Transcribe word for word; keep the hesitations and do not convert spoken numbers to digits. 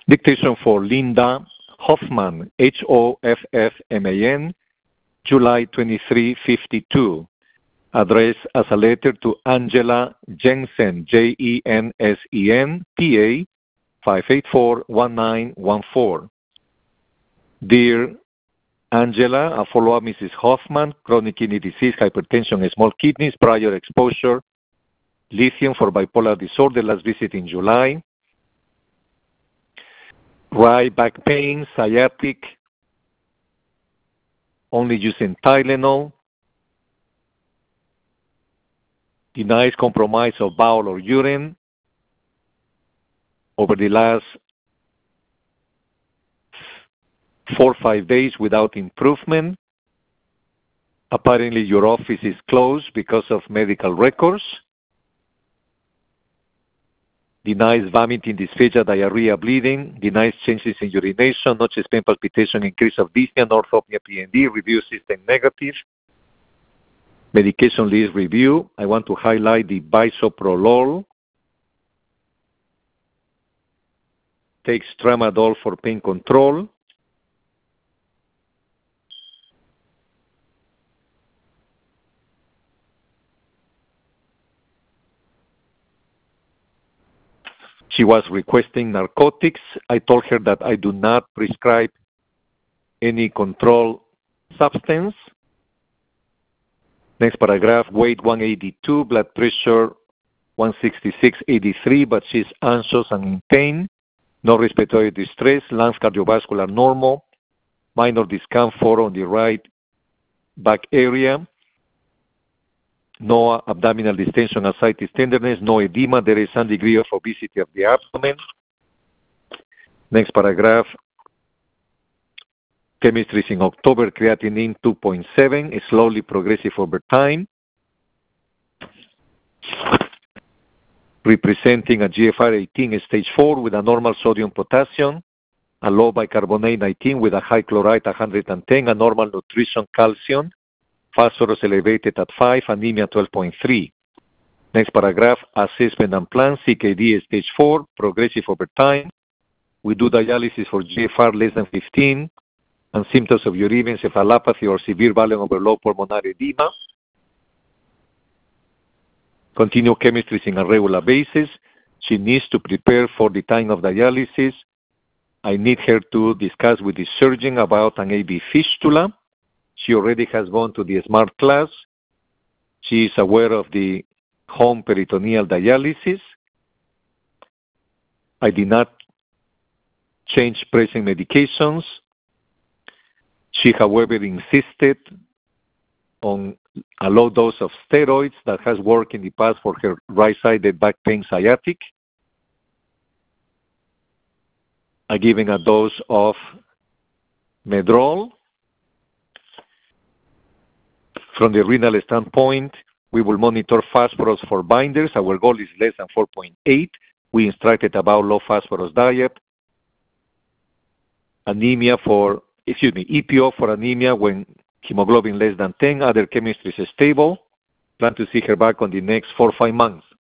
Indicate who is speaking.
Speaker 1: Dictation for Linda Hoffman, H O F F M A N, July twenty-third, fifty-two. Addressed as a letter to Angela Jensen, J E N S E N, P A, five eight four one nine one four. Dear Angela, a follow-up Missus Hoffman, chronic kidney disease, hypertension, and small kidneys, prior exposure, lithium for bipolar disorder, last visit in July. Right back pain, sciatic, only using Tylenol. Denies compromise of bowel or urine. Over the last four or five days without improvement. Apparently your office is closed because of medical records. Denies vomiting, dysphagia, diarrhea, bleeding. Denies changes in urination, no chest pain, palpitation, increase of dyspnea, orthopnea, P N D. Review system negative. Medication list review. I want to highlight the bisoprolol. Takes tramadol for pain control. She was requesting narcotics. I told her that I do not prescribe any controlled substance. Next paragraph, weight one eighty-two, blood pressure one sixty-six eighty-three, but she's anxious and in pain. No respiratory distress, lungs cardiovascular normal, minor discomfort on the right back area. No abdominal distension, ascites, tenderness, no edema. There is some degree of obesity of the abdomen. Next paragraph. Chemistries in October, creatinine two point seven, is slowly progressive over time. Representing a G F R eighteen stage four with a normal sodium potassium, a low bicarbonate nineteen with a high chloride one hundred ten, a normal nutrition calcium, phosphorus elevated at five, anemia twelve point three. Next paragraph, assessment and plan, C K D stage four, progressive over time. We do dialysis for G F R less than fifteen, and symptoms of uremia, encephalopathy, or severe volume overload pulmonary edema. Continue chemistries in a regular basis. She needs to prepare for the time of dialysis. I need her to discuss with the surgeon about an A V fistula. She already has gone to the SMART class. She is aware of the home peritoneal dialysis. I did not change present medications. She, however, insisted on a low dose of steroids that has worked in the past for her right-sided back pain sciatic. I given a dose of Medrol. From the renal standpoint, we will monitor phosphorus for binders. Our goal is less than four point eight. We instructed about low phosphorus diet. Anemia for, excuse me, E P O for anemia when hemoglobin less than ten. Other chemistry is stable. Plan to see her back on the next four or five months.